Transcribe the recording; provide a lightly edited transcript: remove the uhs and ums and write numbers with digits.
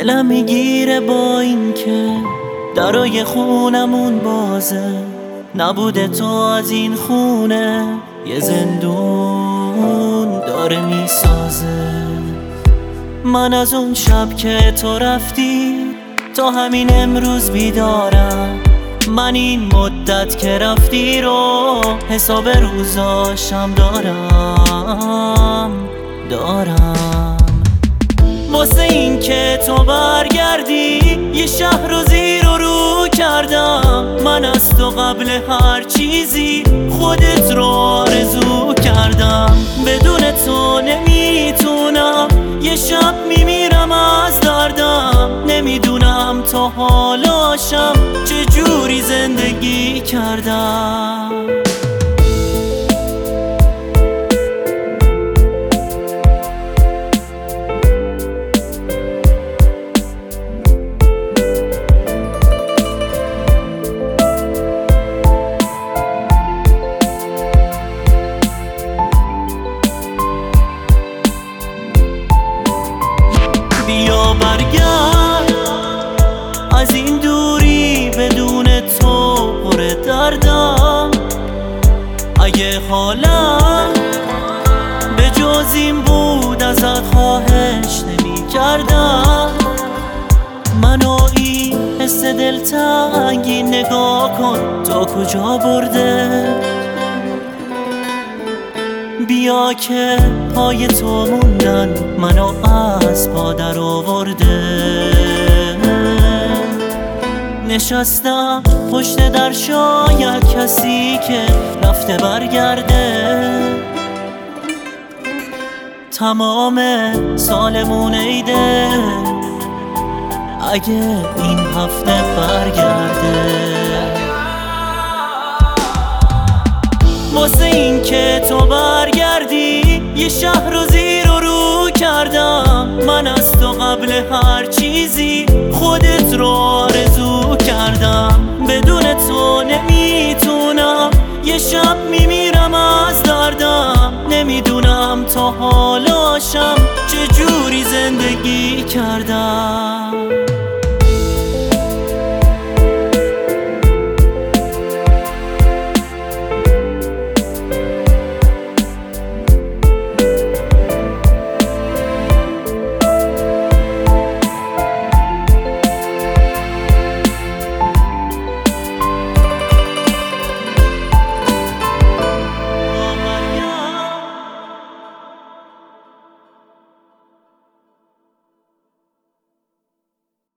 دلم میگیره با این که درای خونمون بازه، نبوده تو از این خونه یه زندون داره میسازه. من از اون شب که تو رفتی تا همین امروز بیدارم. من این مدت که رفتی رو حساب روزاشم دارم واسه این که تو برگردی یه شهر رو زیر و رو کردم. من از تو قبل هر چیزی خودت رو آرزو کردم. بدون تو نمیتونم، یه شب میمیرم از دردم. نمیدونم تا حالاشم چجوری زندگی کردم. بیا برگرد از این دوری، بدون تو پر دردم. اگه حالم به جز این بود ازت خواهش نمی کردم. منو این حس دلتنگی نگاه کن تا کجا برده. بیا که پای تو موندن منو از پا در آورده. نشستم پشت در، شاید کسی که رفته برگرده. تمام سالمون عیده اگه این هفته برگرده. واسه این که تو برگردی یه شهر رو زیر و رو کردم. من از تو قبل هر چیزی خودت رو آرزو کردم. بدون تو نمیتونم، یه شب میمیرم از دردم. نمیدونم تا حالاشم چجوری زندگی کردم.